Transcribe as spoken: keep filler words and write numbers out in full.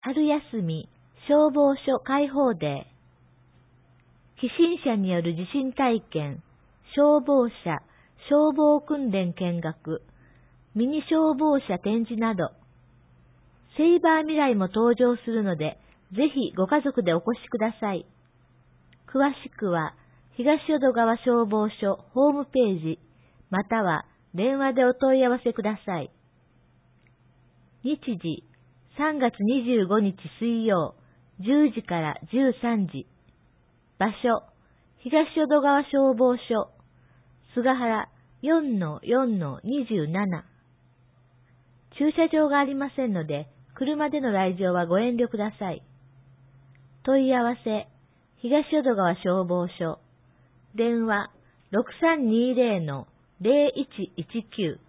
春休み消防署開放デー、起震者による地震体験、消防車、消防訓練見学、ミニ消防車展示など、セイバー未来も登場するので、ぜひご家族でお越しください。詳しくは、東淀川消防署ホームページ、または電話でお問い合わせください。日時、さんがつにじゅうごにち水曜、じゅうじからじゅうさんじ。場所、東淀川消防署、菅原 よんのよんのにじゅうなな。駐車場がありませんので、車での来場はご遠慮ください。問い合わせ、東淀川消防署、電話 ろくさんにーぜろのぜろいちいちきゅう